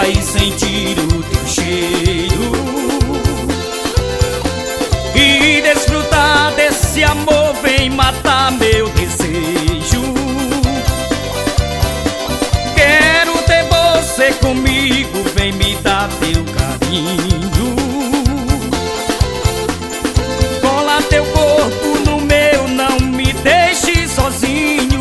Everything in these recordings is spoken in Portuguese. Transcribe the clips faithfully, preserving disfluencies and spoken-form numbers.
boca e sentir o teu cheiro e desfrutar desse amor. Vem matar meu desejo. Quero ter você comigo, vem me dar teu carinho. Cola teu corpo no meu, não me deixe sozinho.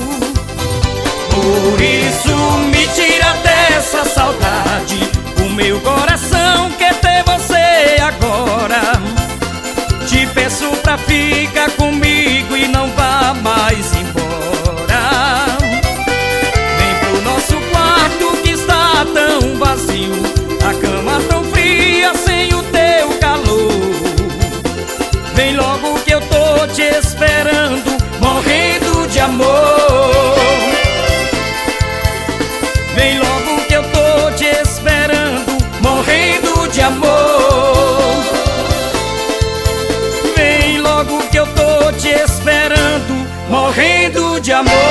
Por isso me tira dessa saudade, o meu coração quer ter você agora. Te peço pra ficar comigo e não vá mais embora. Vem pro nosso quarto que está tão vazio, a cama tão fria sem o teu calor. Vem logo que eu tô te esperando, morrendo de amor. Vem logo que eu tô te esperando, morrendo de amor. Vem logo que eu tô te esperando, morrendo de amor.